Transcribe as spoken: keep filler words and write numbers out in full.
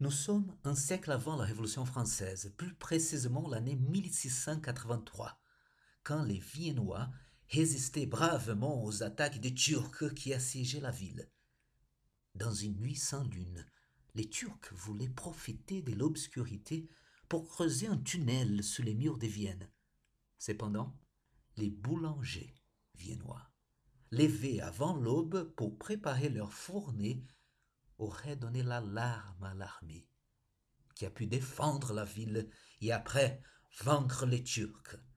Nous sommes un siècle avant la Révolution française, plus précisément l'année mille six cent quatre-vingt-trois, quand les Viennois résistaient bravement aux attaques des Turcs qui assiégeaient la ville. Dans une nuit sans lune, les Turcs voulaient profiter de l'obscurité pour creuser un tunnel sous les murs de Vienne. Cependant, les boulangers viennois, levés avant l'aube pour préparer leur fournée, auraient donné l'alarme à l'armée, qui a pu défendre la ville et après vaincre les Turcs.